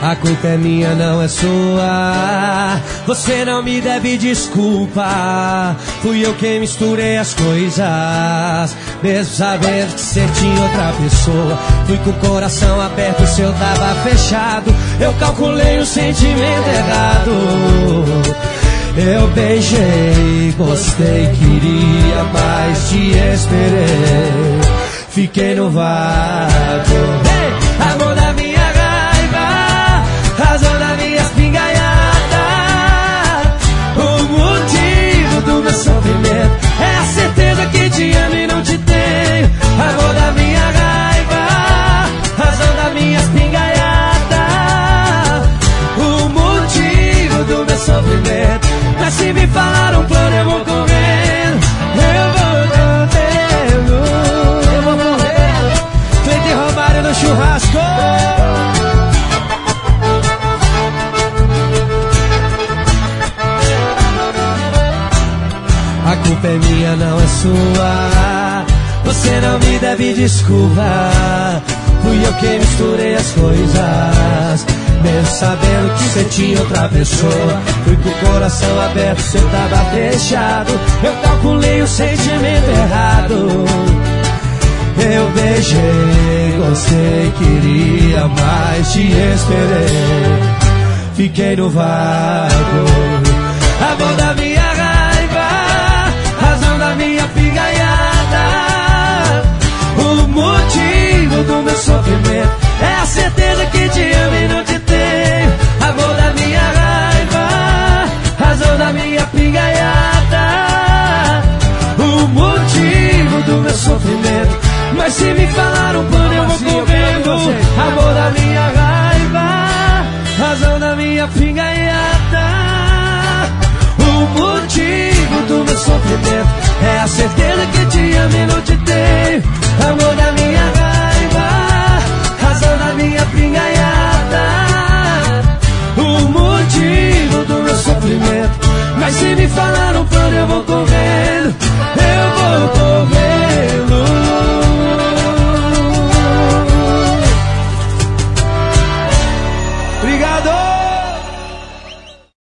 A culpa é minha, não é sua. Você não me deve desculpa. Fui eu quem misturei as coisas, mesmo sabendo que você tinha outra pessoa. Fui com o coração aberto, o seu tava fechado. Eu calculei o sentimento errado. Eu beijei, gostei, queria mais, te esperei. Fiquei no vácuo. Hey! Amor da minha raiva, razão da minha espingaiada. O motivo do meu sofrimento é a certeza que te amo e não te tenho. Amor da minha raiva, razão da minha espingaiada. O motivo do meu sofrimento. Mas se me falar um plano eu vou correndo. Eu vou correndo. Eu vou correndo. Cleiton e Romário no churrasco. A culpa é minha, não é sua. Você não me deve desculpa. Fui eu quem misturei as coisas, mesmo sabendo que você tinha outra pessoa. Fui com o coração aberto, você tava fechado. Eu calculei o sentimento errado. Eu beijei, gostei, queria mais, te esperei. Fiquei no vácuo. Amor da minha raiva, razão da minha pingaiada. O motivo do meu sofrimento é a certeza que te amo e não te tenho. Amor da minha raiva, razão da minha pingaiada. O motivo do meu sofrimento. Mas se me falar um plano eu vou correndo. Amor da minha raiva, razão da minha pingaiada. O motivo do meu sofrimento é a certeza que te amo e não te tenho. Amor da minha raiva, razão da minha pingaiada. O motivo do meu sofrimento. Mas se me falar um plano